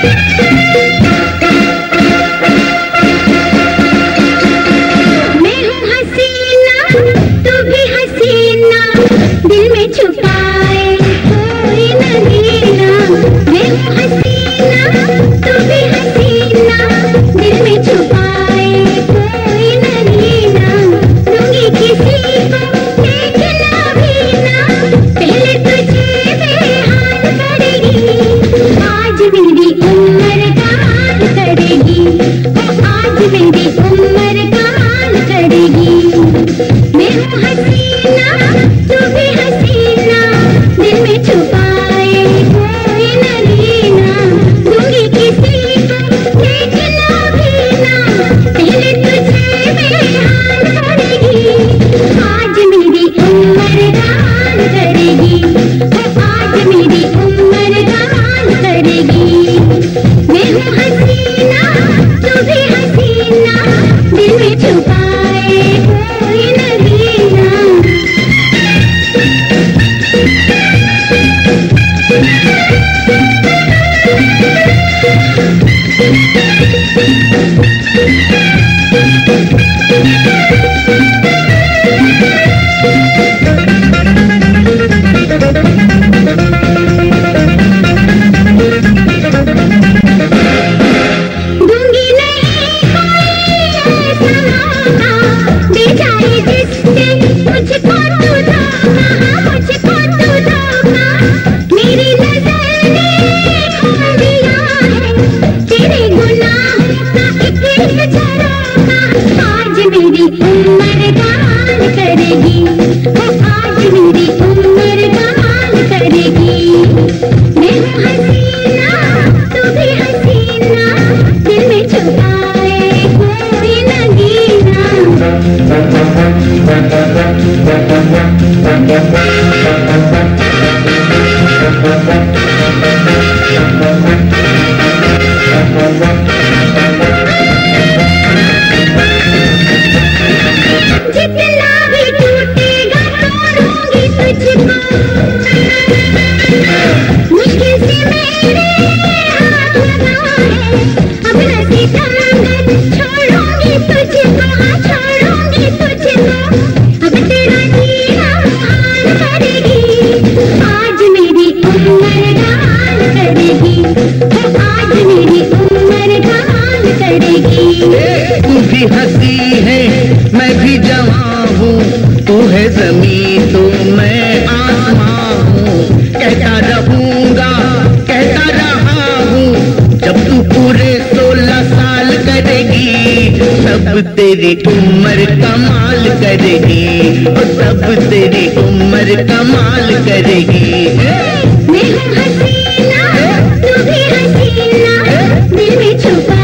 तू भी हंसी है मैं भी जवां हूँ, तू है ज़मीं तो मैं आसमां हूँ। कहता रहूँगा कहता रहा हूँ, जब तू पूरे 16 साल करेगी तब तेरी उम्र कमाल करेगी, और तब तेरी उम्र कमाल करेगी। मैं हूँ हसीना तू भी हसीना, दिल में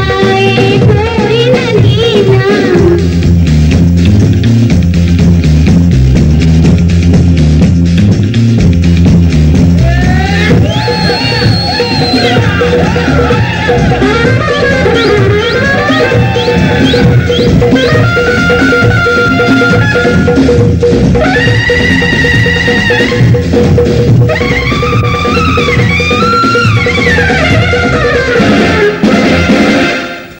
छुपाए कोई नगीना।